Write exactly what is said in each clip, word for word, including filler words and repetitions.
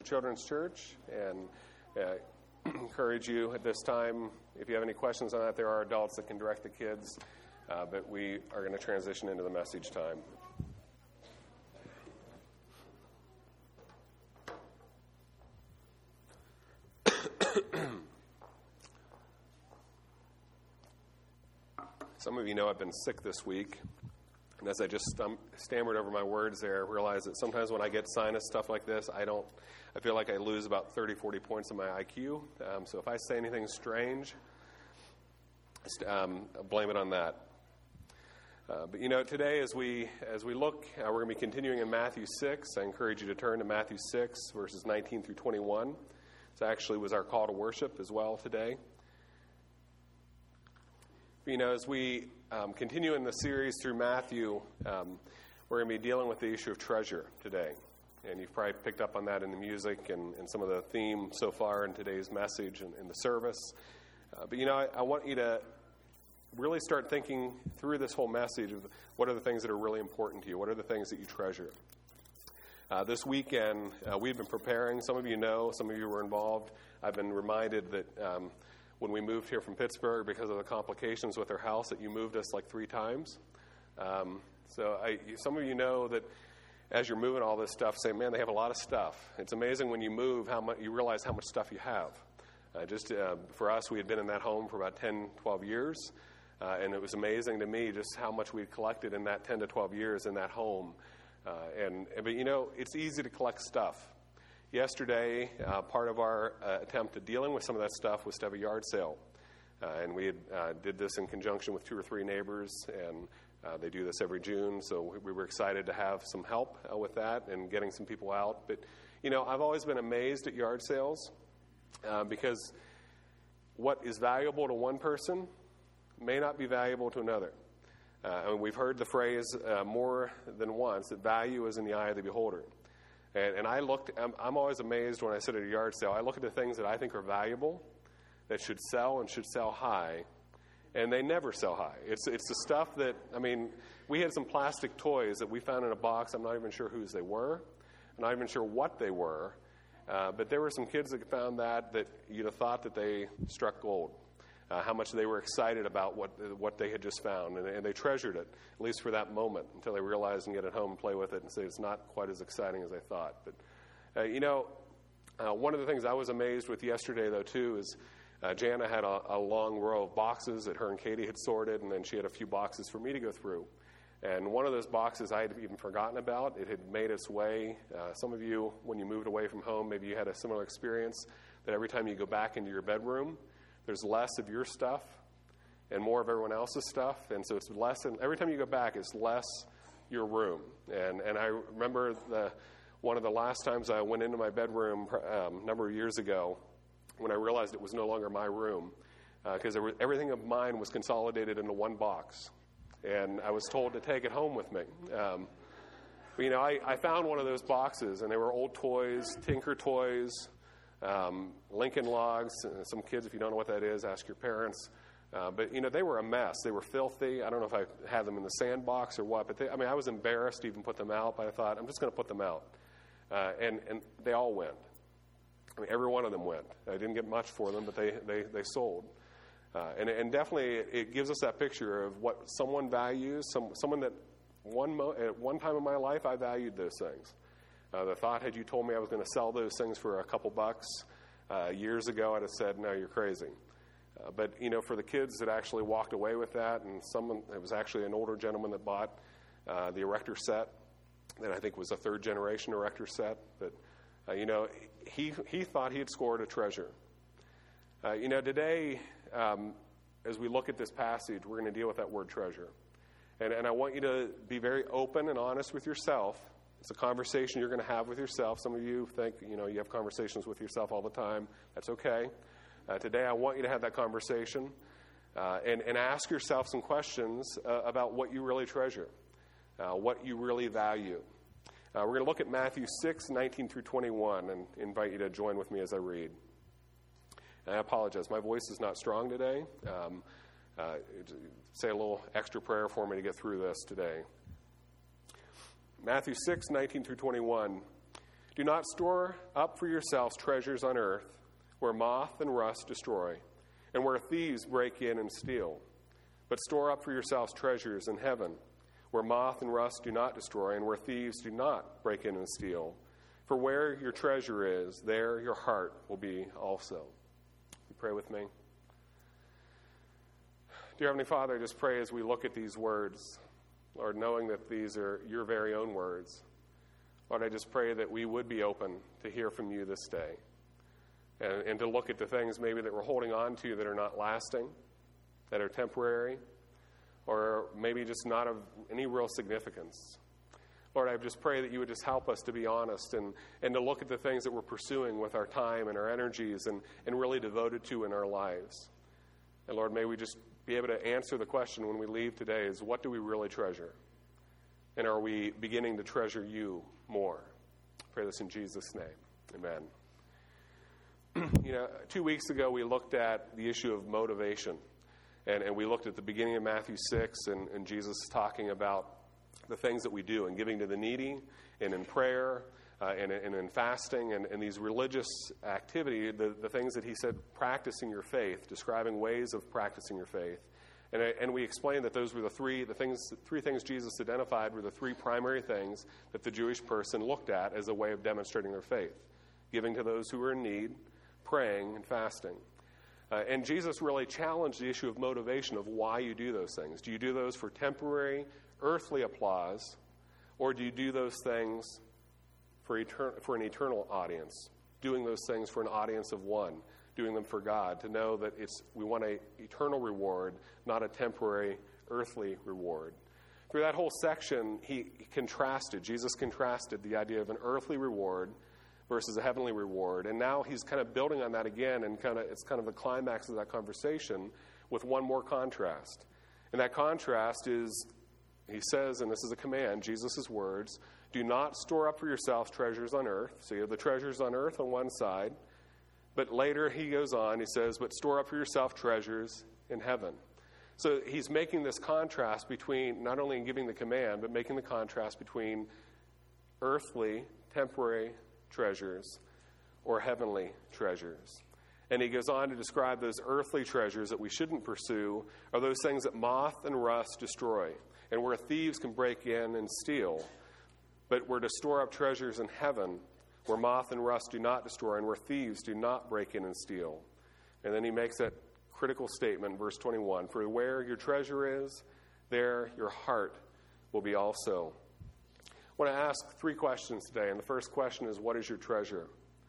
Children's Church, and uh, encourage you at this time, if you have any questions on that, there are adults that can direct the kids, uh, but we are going to transition into the message time. Some of you know I've been sick this week, and as I just stum- stammered over my words there, I realized that sometimes when I get sinus stuff like this, I don't, I feel like I lose about thirty, forty points in my I Q. Um, so if I say anything strange, um, blame it on that. Uh, but you know, today as we as we look, uh, we're going to be continuing in Matthew six. I encourage you to turn to Matthew six, verses nineteen through twenty-one. This actually was our call to worship as well today. You know, as we um, continue in the series through Matthew, um, we're going to be dealing with the issue of treasure today. And you've probably picked up on that in the music and, and some of the theme so far in today's message and in the service. Uh, but, you know, I, I want you to really start thinking through this whole message of what are the things that are really important to you? What are the things that you treasure? Uh, this weekend, uh, we've been preparing. Some of you know, some of you were involved. I've been reminded that um, when we moved here from Pittsburgh, because of the complications with our house, that you moved us like three times. Um, so I, some of you know that as you're moving all this stuff, say, man, they have a lot of stuff. It's amazing when you move how much you realize how much stuff you have. Uh, just uh, for us, we had been in that home for about ten, twelve years, uh, and it was amazing to me just how much we had collected in that ten to twelve years in that home. Uh, and but you know, it's easy to collect stuff. Yesterday, uh, part of our uh, attempt at dealing with some of that stuff was to have a yard sale. Uh, and we had, uh, did this in conjunction with two or three neighbors, and uh, they do this every June. So we, we were excited to have some help uh, with that and getting some people out. But, you know, I've always been amazed at yard sales uh, because what is valuable to one person may not be valuable to another. Uh, and we've heard the phrase uh, more than once that value is in the eye of the beholder. And, and I looked, I'm, I'm always amazed when I sit at a yard sale. I look at the things that I think are valuable, that should sell and should sell high, and they never sell high. It's it's the stuff that, I mean, we had some plastic toys that we found in a box. I'm not even sure whose they were. I'm not even sure what they were. Uh, but there were some kids that found that that you'd have thought that they struck gold. Uh, how much they were excited about what what they had just found, and, and they treasured it, at least for that moment, until they realized and get it home and play with it and say it's not quite as exciting as they thought. But, uh, you know, uh, one of the things I was amazed with yesterday, though, too, is uh, Jana had a, a long row of boxes that her and Katie had sorted, and then she had a few boxes for me to go through. And one of those boxes I had even forgotten about. It had made its way. Uh, some of you, when you moved away from home, maybe you had a similar experience, that every time you go back into your bedroom, there's less of your stuff and more of everyone else's stuff. And so it's less, and every time you go back, it's less your room. And and I remember the one of the last times I went into my bedroom um, a number of years ago when I realized it was no longer my room because uh, everything of mine was consolidated into one box. And I was told to take it home with me. Um, but, you know, I, I found one of those boxes, and they were old toys, Tinker toys, Um, Lincoln Logs. Some kids, if you don't know what that is, ask your parents. Uh, but, you know, they were a mess. They were filthy. I don't know if I had them in the sandbox or what. But, they, I mean, I was embarrassed to even put them out. But I thought, I'm just going to put them out. Uh, and, and they all went. I mean, every one of them went. I didn't get much for them, but they, they, they sold. Uh, and, and definitely it gives us that picture of what someone values, some, someone that one mo- at one time in my life I valued those things. Uh, the thought, had you told me I was going to sell those things for a couple bucks uh, years ago, I'd have said, no, you're crazy. Uh, but, you know, for the kids that actually walked away with that, and someone, it was actually an older gentleman that bought uh, the Erector set, that I think was a third generation Erector set, that, uh, you know, he, he thought he had scored a treasure. Uh, you know, today, um, as we look at this passage, we're going to deal with that word treasure. And, and I want you to be very open and honest with yourself. It's a conversation you're going to have with yourself. Some of you think, you know, you have conversations with yourself all the time. That's okay. Uh, today, I want you to have that conversation uh, and, and ask yourself some questions uh, about what you really treasure, uh, what you really value. Uh, we're going to look at Matthew six, nineteen through twenty-one, and invite you to join with me as I read. And I apologize. My voice is not strong today. Um, uh, say a little extra prayer for me to get through this today. Matthew six, nineteen through twenty-one. Do not store up for yourselves treasures on earth, where moth and rust destroy, and where thieves break in and steal. But store up for yourselves treasures in heaven, where moth and rust do not destroy, and where thieves do not break in and steal. For where your treasure is, there your heart will be also. You pray with me. Dear Heavenly Father, I just pray as we look at these words, Lord, knowing that these are your very own words, Lord, I just pray that we would be open to hear from you this day and, and to look at the things maybe that we're holding on to that are not lasting, that are temporary, or maybe just not of any real significance. Lord, I just pray that you would just help us to be honest and, and to look at the things that we're pursuing with our time and our energies and, and really devoted to in our lives. And Lord, may we just be able to answer the question when we leave today is, what do we really treasure? And are we beginning to treasure you more? I pray this in Jesus' name. Amen. You know, two weeks ago we looked at the issue of motivation. And, and we looked at the beginning of Matthew six and, and Jesus talking about the things that we do and giving to the needy and in prayer uh, and, and in fasting and, and these religious activity, the, the things that he said, practicing your faith, describing ways of practicing your faith. And, and we explained that those were the three the things, three things Jesus identified were the three primary things that the Jewish person looked at as a way of demonstrating their faith. Giving to those who were in need, praying, and fasting. Uh, and Jesus really challenged the issue of motivation of why you do those things. Do you do those for temporary, earthly applause, or do you do those things for, etern- for an eternal audience? Doing those things for an audience of one, doing them for God, to know that it's we want an eternal reward, not a temporary, earthly reward. Through that whole section, he, he contrasted, Jesus contrasted the idea of an earthly reward versus a heavenly reward. And now he's kind of building on that again, and kind of it's kind of the climax of that conversation with one more contrast. And that contrast is, he says, and this is a command, Jesus' words, do not store up for yourselves treasures on earth. So you have the treasures on earth on one side. But later he goes on, he says, but store up for yourself treasures in heaven. So he's making this contrast between not only giving the command, but making the contrast between earthly, temporary treasures or heavenly treasures. And he goes on to describe those earthly treasures that we shouldn't pursue are those things that moth and rust destroy, and where thieves can break in and steal. But we're to store up treasures in heaven where moth and rust do not destroy and where thieves do not break in and steal. And then he makes that critical statement, verse twenty-one, for where your treasure is, there your heart will be also. I want to ask three questions today, and the first question is, what is your treasure?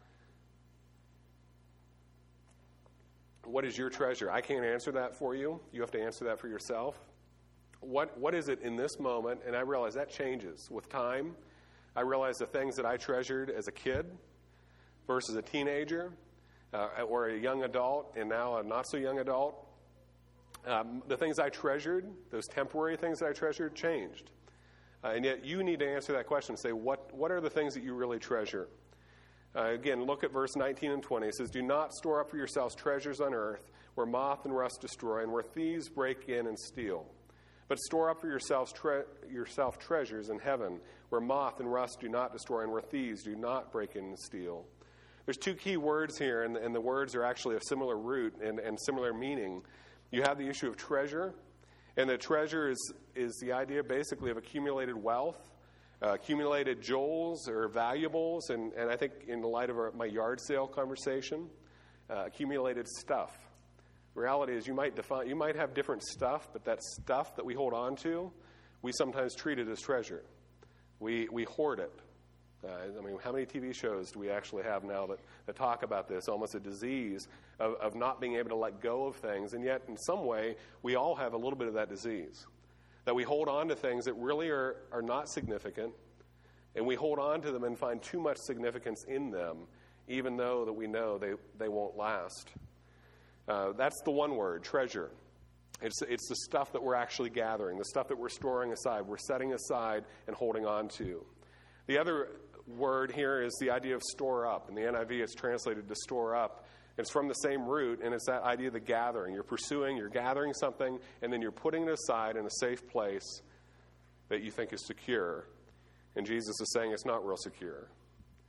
What is your treasure? I can't answer that for you. You have to answer that for yourself. What What is it in this moment? And I realize that changes with time. I realize the things that I treasured as a kid versus a teenager uh, or a young adult and now a not-so-young adult, um, the things I treasured, those temporary things that I treasured, changed. Uh, and yet you need to answer that question and say, what, what are the things that you really treasure? Uh, again, look at verse nineteen and twenty. It says, do not store up for yourselves treasures on earth where moth and rust destroy and where thieves break in and steal. But store up for yourselves tre- yourself treasures in heaven where moth and rust do not destroy and where thieves do not break in and steal. There's two key words here, and, and the words are actually of similar root and, and similar meaning. You have the issue of treasure. And the treasure is, is the idea basically of accumulated wealth, uh, accumulated jewels or valuables, and, and I think in the light of our, my yard sale conversation, uh, accumulated stuff. The reality is you might define, you might have different stuff, but that stuff that we hold on to, we sometimes treat it as treasure. We, we hoard it. Uh, I mean, how many T V shows do we actually have now that, that talk about this, almost a disease of, of not being able to let go of things, and yet in some way we all have a little bit of that disease, that we hold on to things that really are, are not significant, and we hold on to them and find too much significance in them, even though that we know they, they won't last. Uh, that's the one word, treasure. It's, it's the stuff that we're actually gathering, the stuff that we're storing aside, we're setting aside and holding on to. The other word here is the idea of store up. In the N I V, it's translated to store up. It's from the same root, and it's that idea of the gathering. You're pursuing, you're gathering something, and then you're putting it aside in a safe place that you think is secure. And Jesus is saying it's not real secure.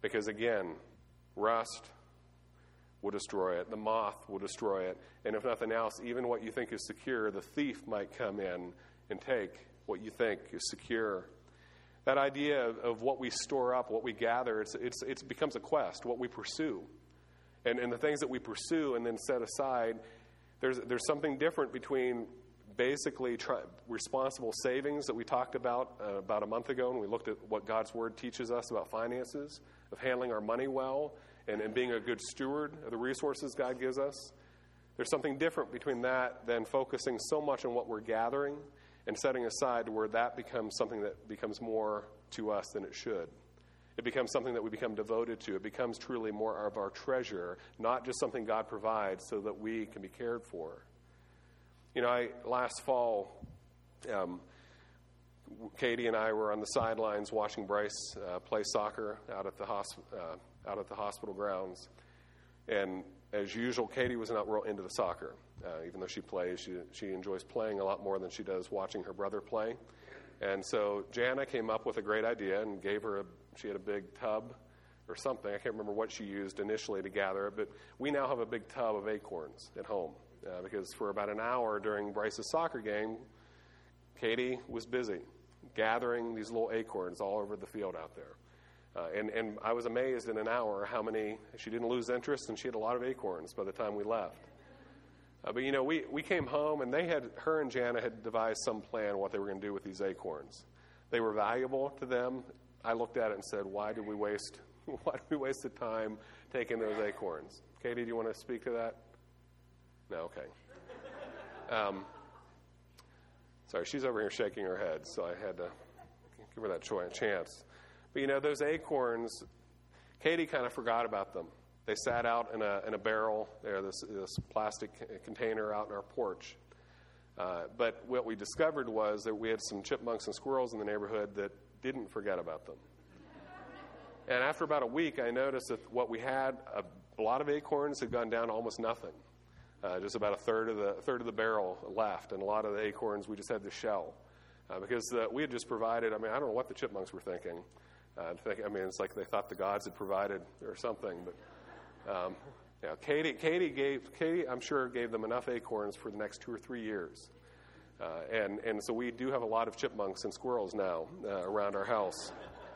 Because again, rust will destroy it. The moth will destroy it. And if nothing else, even what you think is secure, the thief might come in and take what you think is secure. That idea of, of what we store up, what we gather, it's, it's, it becomes a quest, what we pursue. And, and the things that we pursue and then set aside, there's, there's something different between basically try, responsible savings that we talked about uh, about a month ago when we looked at what God's Word teaches us about finances, of handling our money well, and, and being a good steward of the resources God gives us. There's something different between that than focusing so much on what we're gathering and setting aside to where that becomes something that becomes more to us than it should. It becomes something that we become devoted to. It becomes truly more of our treasure, not just something God provides so that we can be cared for. You know, I last fall, um, Katie and I were on the sidelines watching Bryce uh, play soccer out at the hosp- uh, out at the hospital grounds. And as usual, Katie was not real into the soccer. Uh, even though she plays, she, she enjoys playing a lot more than she does watching her brother play. And so Jana came up with a great idea and gave her a, she had a big tub or something. I can't remember what she used initially to gather it, but we now have a big tub of acorns at home. Uh, because for about an hour during Bryce's soccer game, Katie was busy gathering these little acorns all over the field out there. Uh, and, and I was amazed in an hour how many, she didn't lose interest, and she had a lot of acorns by the time we left. Uh, but, you know, we, we came home, and they had, her and Jana had devised some plan what they were going to do with these acorns. They were valuable to them. I looked at it and said, why did we waste, why did we waste the time taking those acorns? Katie, do you want to speak to that? No, okay. Um, sorry, she's over here shaking her head, so I had to give her that chance. But, you know, those acorns, Katie kind of forgot about them. They sat out in a in a barrel there, this, this plastic container out in our porch. Uh, but what we discovered was that we had some chipmunks and squirrels in the neighborhood that didn't forget about them. And after about a week, I noticed that what we had, a, a lot of acorns had gone down to almost nothing. Uh, just about a third of the a third of the barrel left, and a lot of the acorns we just had to shell uh, because uh, we had just provided. I mean, I don't know what the chipmunks were thinking. Uh, think, I mean, it's like they thought the gods had provided or something. But um, you know, Katie, Katie gave Katie, I'm sure, gave them enough acorns for the next two or three years, uh, and and so we do have a lot of chipmunks and squirrels now uh, around our house.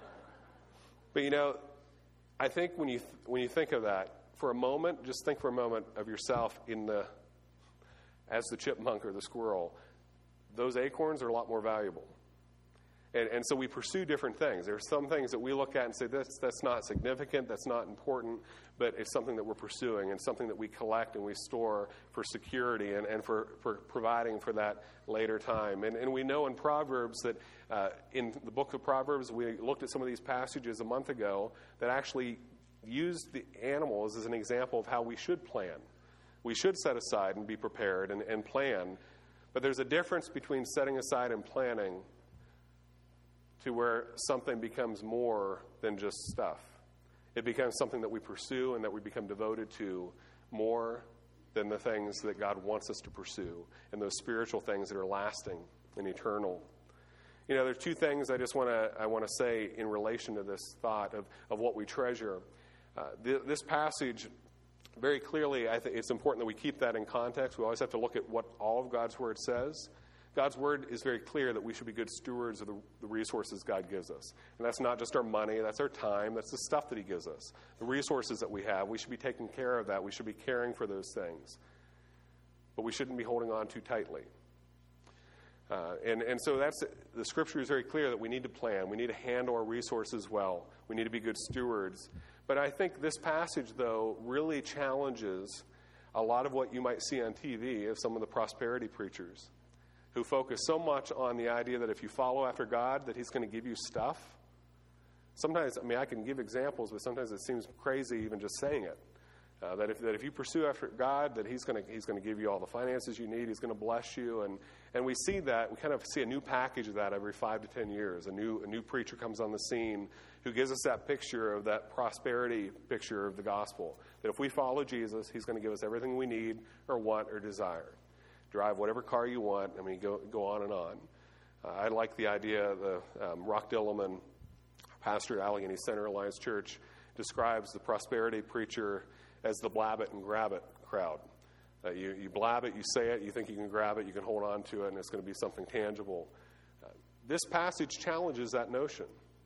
But you know, I think when you th- when you think of that. For a moment, just think for a moment of yourself in the, as the chipmunk or the squirrel. Those acorns are a lot more valuable. And, and so we pursue different things. There are some things that we look at and say, that's, that's not significant, that's not important, but it's something that we're pursuing and something that we collect and we store for security and, and for, for providing for that later time. And, and we know in Proverbs that uh, in the book of Proverbs, we looked at some of these passages a month ago that actually use the animals as an example of how we should plan. We should set aside and be prepared and, and plan. But there's a difference between setting aside and planning to where something becomes more than just stuff. It becomes something that we pursue and that we become devoted to more than the things that God wants us to pursue and those spiritual things that are lasting and eternal. You know, there's two things I just want to I want to say in relation to this thought of, of what we treasure. Uh, th- this passage, very clearly, I think it's important that we keep that in context. We always have to look at what all of God's Word says. God's Word is very clear that we should be good stewards of the, the resources God gives us. And that's not just our money, that's our time, that's the stuff that He gives us. The resources that we have, we should be taking care of that. We should be caring for those things. But we shouldn't be holding on too tightly. Uh, and, and so that's the Scripture is very clear that we need to plan. We need to handle our resources well. We need to be good stewards. But I think this passage, though, really challenges a lot of what you might see on T V of some of the prosperity preachers who focus so much on the idea that if you follow after God, that He's going to give you stuff. Sometimes, I mean, I can give examples, but sometimes it seems crazy even just saying it. Uh, that if that if you pursue after God, that He's going to He's going to give you all the finances you need. He's going to bless you, and and we see that we kind of see a new package of that every five to ten years. A new a new preacher comes on the scene who gives us that picture of that prosperity picture of the gospel. That if we follow Jesus, He's going to give us everything we need or want or desire. Drive whatever car you want. I mean, go go on and on. Uh, I like the idea. The um, Rock Dillman, pastor at Allegheny Center Alliance Church, describes the prosperity preacher as the blab it and grab it crowd. Uh, you, you blab it, you say it, you think you can grab it, you can hold on to it, and it's going to be something tangible. Uh, this passage challenges that notion.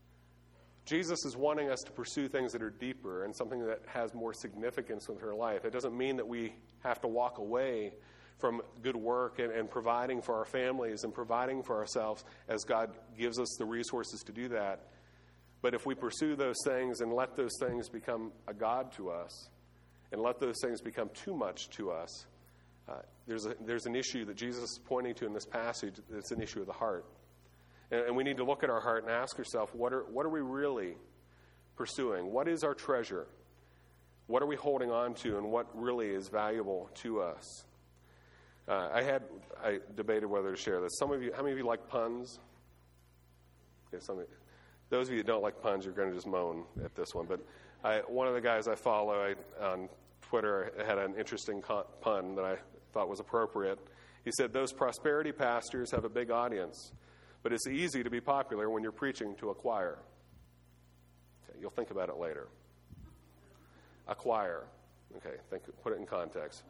Jesus is wanting us to pursue things that are deeper and something that has more significance in her life. It doesn't mean that we have to walk away from good work and, and providing for our families and providing for ourselves as God gives us the resources to do that. But if we pursue those things and let those things become a god to us and let those things become too much to us, uh, there's, a, there's an issue that Jesus is pointing to in this passage that's an issue of the heart. And, and we need to look at our heart and ask ourselves, what are, what are we really pursuing? What is our treasure? What are we holding on to, and what really is valuable to us? Uh, I had I debated whether to share this. Some of you, how many of you like puns? Okay, some of you, those of you that don't like puns, you're going to just moan at this one. But I, one of the guys I follow I, on Twitter had an interesting con- pun that I thought was appropriate. He said, "Those prosperity pastors have a big audience, but it's easy to be popular when you're preaching to a choir." Okay, you'll think about it later. A choir. Okay, think, put it in context.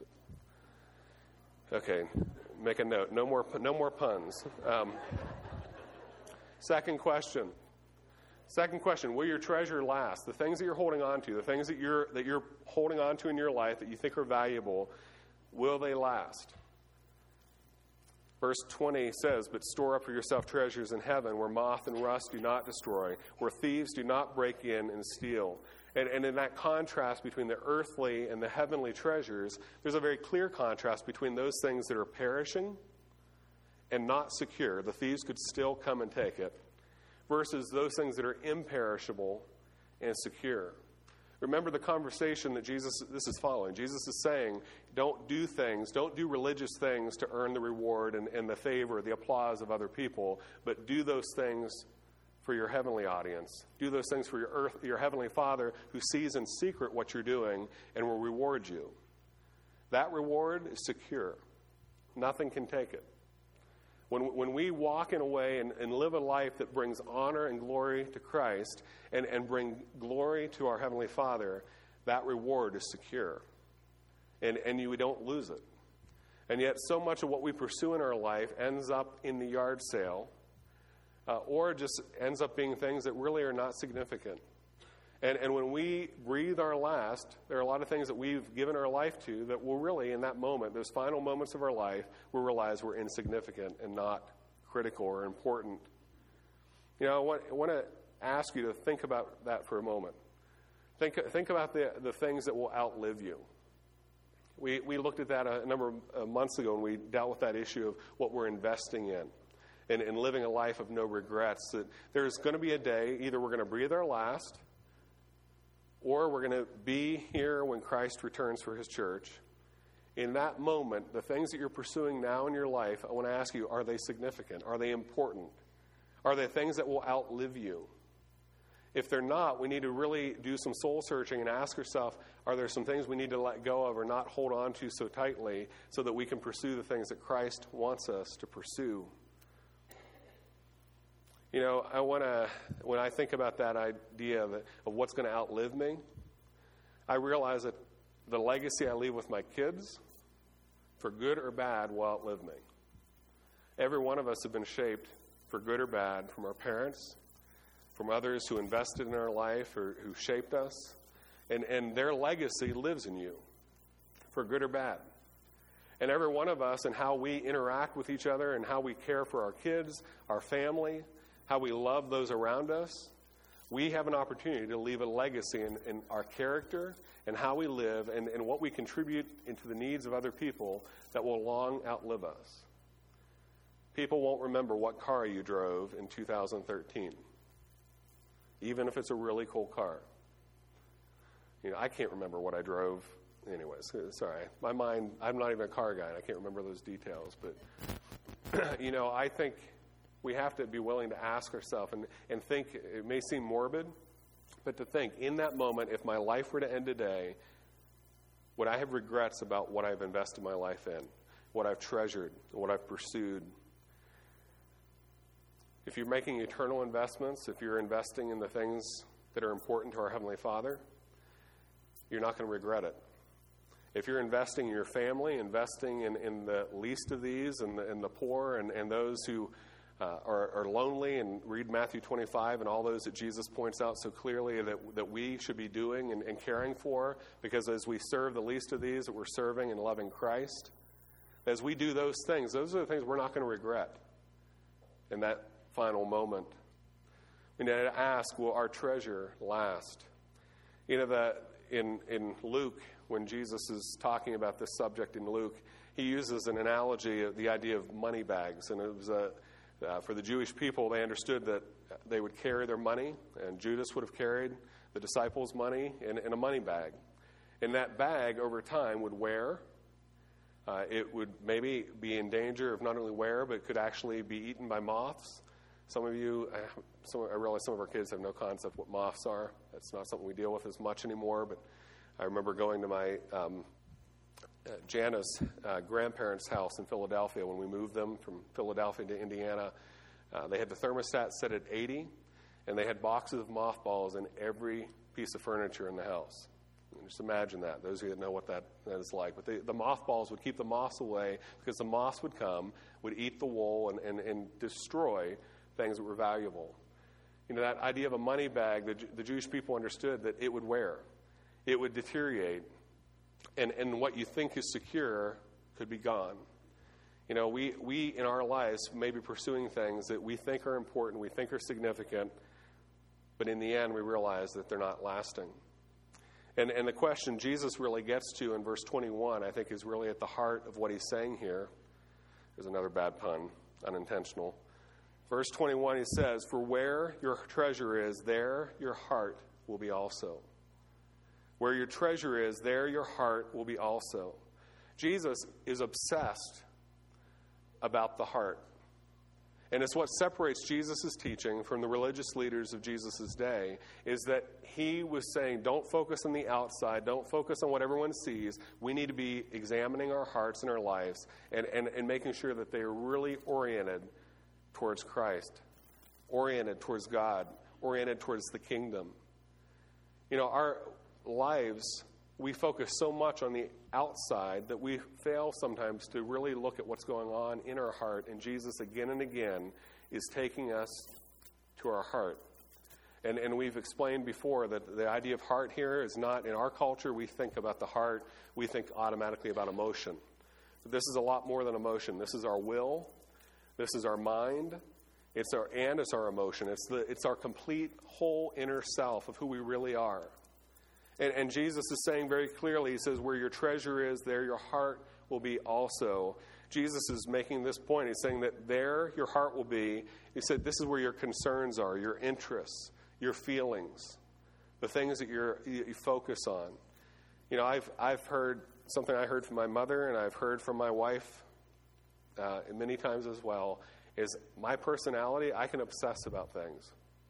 Okay, make a note. No more, no more puns. Um, second question. Second question: will your treasure last? The things that you're holding on to, the things that you're that you're holding on to in your life that you think are valuable, will they last? Verse twenty says, "But store up for yourself treasures in heaven, where moth and rust do not destroy, where thieves do not break in and steal." And, and in that contrast between the earthly and the heavenly treasures, there's a very clear contrast between those things that are perishing and not secure. The thieves could still come and take it, versus those things that are imperishable and secure. Remember the conversation that Jesus, this is following. Jesus is saying, don't do things, don't do religious things to earn the reward and, and the favor, the applause of other people, but do those things for your heavenly audience. Do those things for your earth, your heavenly Father, who sees in secret what you're doing and will reward you. That reward is secure. Nothing can take it. When, when we walk in a way and, and live a life that brings honor and glory to Christ and, and bring glory to our Heavenly Father, that reward is secure. And, and you don't lose it. And yet so much of what we pursue in our life ends up in the yard sale, uh, or just ends up being things that really are not significant. And, and when we breathe our last, there are a lot of things that we've given our life to that will really, in that moment, those final moments of our life, we'll realize we're insignificant and not critical or important. You know, I want, I want to ask you to think about that for a moment. Think, think about the, the things that will outlive you. We, we looked at that a number of months ago, and we dealt with that issue of what we're investing in and, and living a life of no regrets. That there's going to be a day, either we're going to breathe our last, or we're going to be here when Christ returns for his church. In that moment, the things that you're pursuing now in your life, I want to ask you, are they significant? Are they important? Are they things that will outlive you? If they're not, we need to really do some soul searching and ask ourselves, are there some things we need to let go of or not hold on to so tightly so that we can pursue the things that Christ wants us to pursue? You know, I want to, when I think about that idea of, of what's going to outlive me, I realize that the legacy I leave with my kids, for good or bad, will outlive me. Every one of us have been shaped, for good or bad, from our parents, from others who invested in our life or who shaped us, and, and their legacy lives in you, for good or bad. And every one of us and how we interact with each other and how we care for our kids, our family, how we love those around us, we have an opportunity to leave a legacy in, in our character and how we live and, and what we contribute into the needs of other people that will long outlive us. People won't remember what car you drove in two thousand thirteen, even if it's a really cool car. You know, I can't remember what I drove. Anyways, sorry. My mind, I'm not even a car guy, and I can't remember those details. But, you know, I think we have to be willing to ask ourselves and, and think, it may seem morbid, but to think, in that moment, if my life were to end today, would I have regrets about what I've invested my life in, what I've treasured, what I've pursued? If you're making eternal investments, if you're investing in the things that are important to our Heavenly Father, you're not going to regret it. If you're investing in your family, investing in, in the least of these and the, and the poor and, and those who uh, are, are lonely, and read Matthew twenty-five and all those that Jesus points out so clearly that, that we should be doing and, and caring for, because as we serve the least of these, that we're serving and loving Christ. As we do those things, those are the things we're not going to regret in that final moment. We need to ask, will our treasure last? You know, the, in, in Luke, when Jesus is talking about this subject in Luke, he uses an analogy of the idea of money bags. And it was a, uh, for the Jewish people, they understood that they would carry their money, and Judas would have carried the disciples' money in, in a money bag. And that bag, over time, would wear. Uh, it would maybe be in danger of not only wear, but could actually be eaten by moths. Some of you, some, I realize some of our kids have no concept what moths are. That's not something we deal with as much anymore, but I remember going to my um, uh, Jana's uh, grandparents' house in Philadelphia when we moved them from Philadelphia to Indiana. Uh, they had the thermostat set at eighty, and they had boxes of mothballs in every piece of furniture in the house. And just imagine that, those of you that know what that, that is like. But the, the mothballs would keep the moths away, because the moths would come, would eat the wool, and, and, and destroy things that were valuable. You know, that idea of a money bag, the, the Jewish people understood that it would wear. It would deteriorate, and, and what you think is secure could be gone. You know, we, we in our lives may be pursuing things that we think are important, we think are significant, but in the end we realize that they're not lasting. And, and the question Jesus really gets to in verse twenty-one, I think, is really at the heart of what he's saying here. There's another bad pun, unintentional. Verse twenty-one, he says, "For where your treasure is, there your heart will be also." Where your treasure is, there your heart will be also. Jesus is obsessed about the heart. And it's what separates Jesus' teaching from the religious leaders of Jesus' day, is that he was saying, don't focus on the outside, don't focus on what everyone sees. We need to be examining our hearts and our lives and, and, and making sure that they are really oriented towards Christ, oriented towards God, oriented towards the kingdom. You know, our lives, we focus so much on the outside that we fail sometimes to really look at what's going on in our heart. And Jesus, again and again, is taking us to our heart. And, and we've explained before that the idea of heart here is not, in our culture, we think about the heart, we think automatically about emotion. But this is a lot more than emotion. This is our will. This is our mind. It's our, and it's our emotion. It's the, it's our complete whole inner self of who we really are. And, and Jesus is saying very clearly, he says, where your treasure is, there your heart will be also. Jesus is making this point. He's saying that there your heart will be. He said this is where your concerns are, your interests, your feelings, the things that you're, you, you focus on. You know, I've, I've heard something I heard from my mother, and I've heard from my wife uh, many times as well, is my personality, I can obsess about things,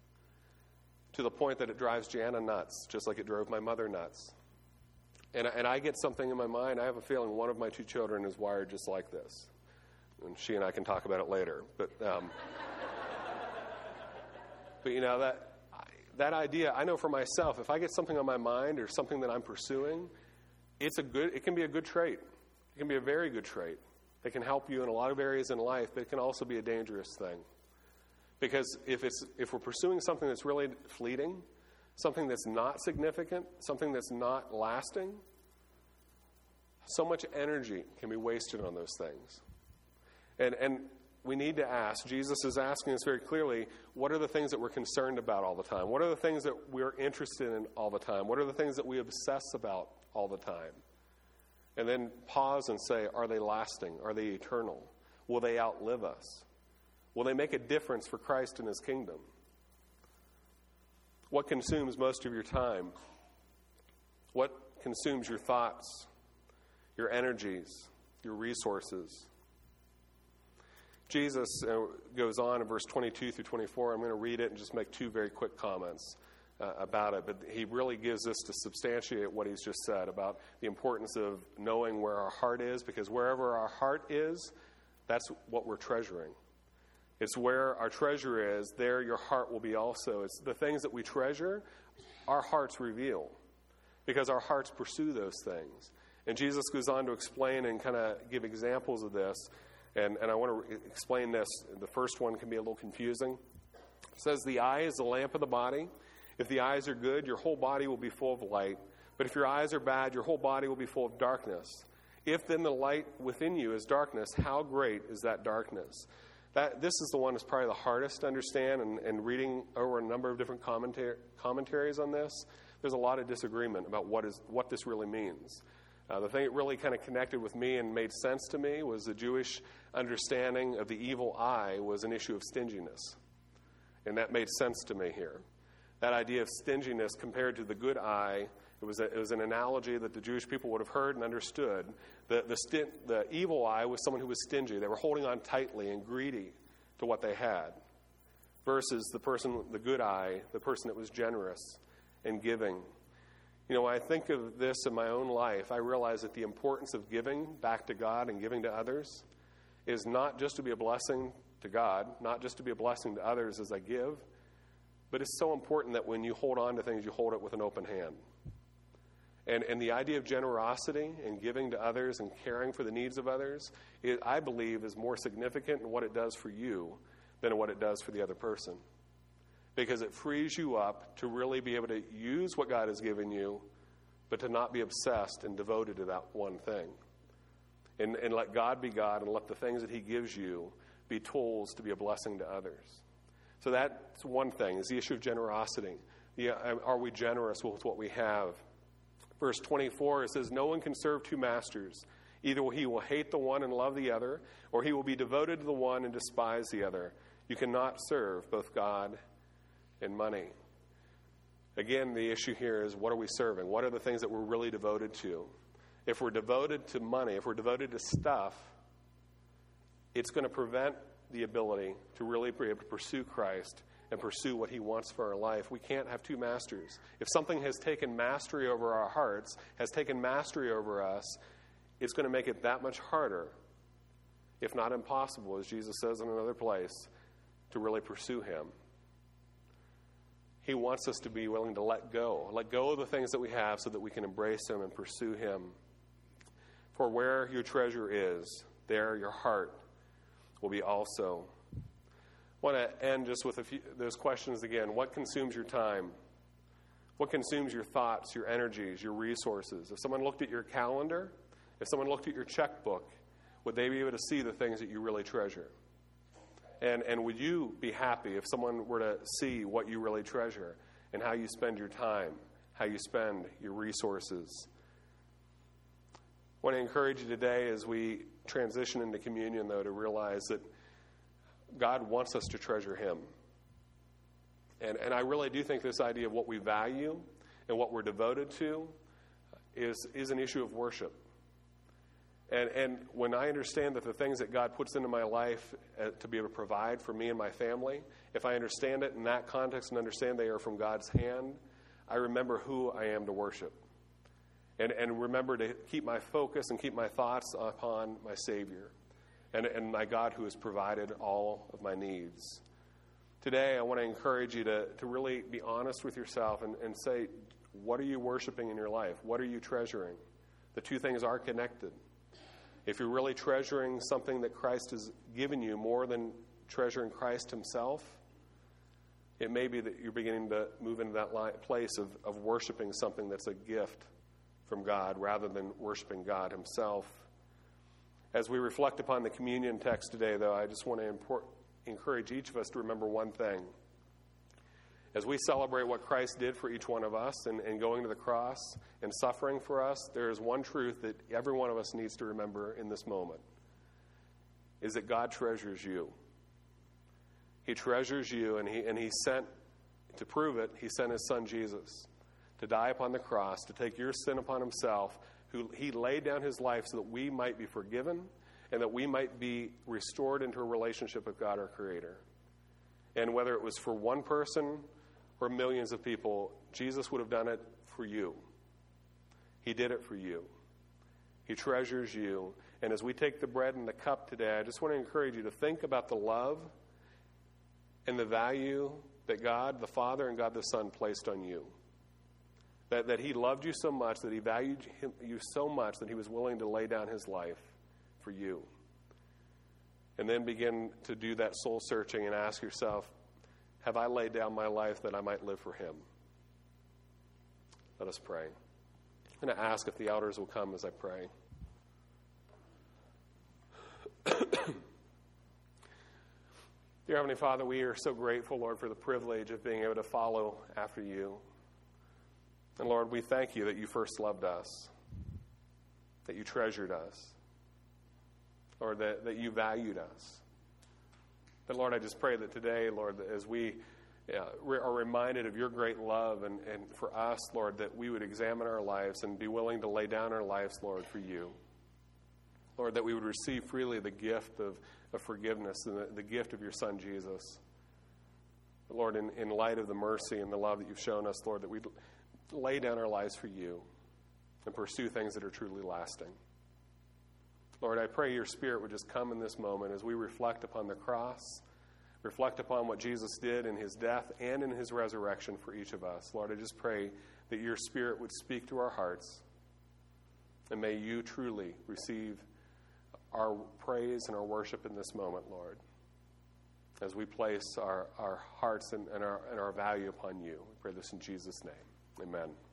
to the point that it drives Jana nuts, just like it drove my mother nuts. And, and I get something in my mind, I have a feeling one of my two children is wired just like this. And she and I can talk about it later. But, um, but you know, that that idea, I know for myself, if I get something on my mind or something that I'm pursuing, it's a good. It can be a good trait. It can be a very good trait. It can help you in a lot of areas in life, but it can also be a dangerous thing. Because if it's if we're pursuing something that's really fleeting, something that's not significant, something that's not lasting, so much energy can be wasted on those things. And and we need to ask, Jesus is asking us very clearly, what are the things that we're concerned about all the time? What are the things that we're interested in all the time? What are the things that we obsess about all the time? And then pause and say, are they lasting? Are they eternal? Will they outlive us? Will they make a difference for Christ and his kingdom? What consumes most of your time? What consumes your thoughts, your energies, your resources? Jesus uh, goes on in verse twenty-two through twenty-four. I'm going to read it and just make two very quick comments uh, about it. But he really gives this to substantiate what he's just said about the importance of knowing where our heart is, because wherever our heart is, that's what we're treasuring. It's where our treasure is, there your heart will be also. It's the things that we treasure, our hearts reveal. because our hearts pursue those things. And Jesus goes on to explain and kind of give examples of this. And, and I want to re- explain this. The first one can be a little confusing. It says, the eye is the lamp of the body. If the eyes are good, your whole body will be full of light. But if your eyes are bad, your whole body will be full of darkness. If then the light within you is darkness, how great is that darkness? That, this is the one that's probably the hardest to understand, and, and reading over a number of different commentar- commentaries on this, there's a lot of disagreement about what is what this really means. Uh, the thing that really kind of connected with me and made sense to me was the Jewish understanding of the evil eye was an issue of stinginess. And that made sense to me here. That idea of stinginess compared to the good eye, it was, a, it was an analogy that the Jewish people would have heard and understood. The, the, sti- the evil eye was someone who was stingy. They were holding on tightly and greedy to what they had. Versus the person, the good eye, the person that was generous and giving. You know, when I think of this in my own life, I realize that the importance of giving back to God and giving to others is not just to be a blessing to God, not just to be a blessing to others as I give, but it's so important that when you hold on to things, you hold it with an open hand. And, and the idea of generosity and giving to others and caring for the needs of others, it, I believe, is more significant in what it does for you than in what it does for the other person. Because it frees you up to really be able to use what God has given you, but to not be obsessed and devoted to that one thing. And, and let God be God and let the things that he gives you be tools to be a blessing to others. So that's one thing, is the issue of generosity. The, are we generous with what we have? Verse twenty-four, it says, no one can serve two masters. Either he will hate the one and love the other, or he will be devoted to the one and despise the other. You cannot serve both God and money. Again, the issue here is, what are we serving? What are the things that we're really devoted to? If we're devoted to money, if we're devoted to stuff, it's going to prevent the ability to really be able to pursue Christ and pursue what he wants for our life. We can't have two masters. If something has taken mastery over our hearts, has taken mastery over us, it's going to make it that much harder, if not impossible, as Jesus says in another place, to really pursue him. He wants us to be willing to let go, let go of the things that we have so that we can embrace him and pursue him. For where your treasure is, there your heart will be also. I want to end just with a few those questions again. What consumes your time? What consumes your thoughts, your energies, your resources? If someone looked at your calendar, if someone looked at your checkbook, would they be able to see the things that you really treasure? And and would you be happy if someone were to see what you really treasure and how you spend your time, how you spend your resources? I want to encourage you today as we transition into communion, though, to realize that God wants us to treasure him. And and I really do think this idea of what we value and what we're devoted to is, is an issue of worship. And and when I understand that the things that God puts into my life uh, to be able to provide for me and my family, if I understand it in that context and understand they are from God's hand, I remember who I am to worship. And and remember to keep my focus and keep my thoughts upon my Savior and, and my God who has provided all of my needs. Today, I want to encourage you to, to really be honest with yourself and, and say, what are you worshiping in your life? What are you treasuring? The two things are connected. If you're really treasuring something that Christ has given you more than treasuring Christ himself, it may be that you're beginning to move into that line, place of, of worshiping something that's a gift from God rather than worshiping God himself. As we reflect upon the communion text today, though, I just want to import, encourage each of us to remember one thing. As we celebrate what Christ did for each one of us and, and going to the cross and suffering for us, there is one truth that every one of us needs to remember in this moment, is that God treasures you. He treasures you, and he, and he sent, to prove it, he sent his son Jesus to die upon the cross, to take your sin upon himself, who he laid down his life so that we might be forgiven and that we might be restored into a relationship with God our Creator. And whether it was for one person or millions of people, Jesus would have done it for you. He did it for you. He treasures you. And as we take the bread and the cup today, I just want to encourage you to think about the love and the value that God the Father and God the Son placed on you. That, that he loved you so much, that he valued him, you so much that he was willing to lay down his life for you. And then begin to do that soul searching and ask yourself, have I laid down my life that I might live for him? Let us pray. I'm going to ask if the elders will come as I pray. Dear Heavenly Father, we are so grateful, Lord, for the privilege of being able to follow after you. And Lord, we thank you that you first loved us, that you treasured us, Lord, that, that you valued us. But Lord, I just pray that today, Lord, that as we uh, re- are reminded of your great love, and, and for us, Lord, that we would examine our lives and be willing to lay down our lives, Lord, for you. Lord, that we would receive freely the gift of, of forgiveness and the, the gift of your Son, Jesus. Lord, in, in light of the mercy and the love that you've shown us, Lord, that we'd lay down our lives for you and pursue things that are truly lasting. Lord, I pray your Spirit would just come in this moment as we reflect upon the cross, reflect upon what Jesus did in his death and in his resurrection for each of us. Lord, I just pray that your Spirit would speak to our hearts, and may you truly receive our praise and our worship in this moment, Lord, as we place our, our hearts and, and, our, and our value upon you. We pray this in Jesus' name. Amen.